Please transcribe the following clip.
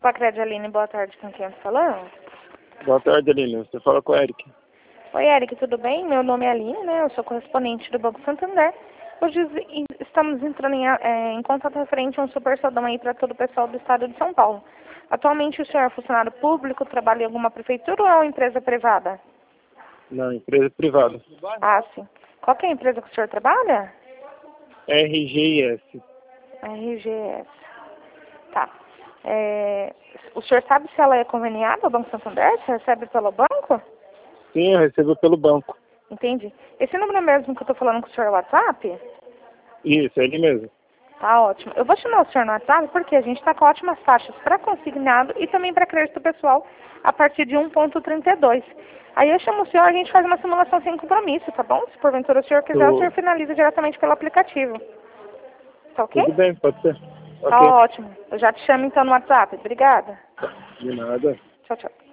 Pacred Aline, boa tarde, com quem eu tô falando? Boa tarde, Aline. Você fala com o Eric. Oi, Eric, tudo bem? Meu nome é Aline, né? Eu sou correspondente do Banco Santander. Hoje estamos entrando em contato referente a um super saldão aí para todo o pessoal do estado de São Paulo. Atualmente o senhor é funcionário público, trabalha em alguma prefeitura ou é uma empresa privada? Não, empresa privada. Ah, sim. Qual que é a empresa que o senhor trabalha? RGS. RGS. Tá. O senhor sabe se ela é conveniada ao Banco Santander? Se recebe pelo banco? Sim, eu recebo pelo banco. Entendi. Esse número mesmo que eu tô falando com o senhor é o WhatsApp? Isso, é ele mesmo. Tá ótimo. Eu vou chamar o senhor no WhatsApp porque a gente está com ótimas taxas para consignado e também para crédito pessoal a partir de 1,32. Aí eu chamo o senhor e a gente faz uma simulação sem compromisso, tá bom? Se porventura o senhor quiser, o senhor finaliza diretamente pelo aplicativo. Tá ok? Tudo bem, pode ser. Tá Ok. ótimo. Eu já te chamo então no WhatsApp. Obrigada. De nada. Tchau, tchau.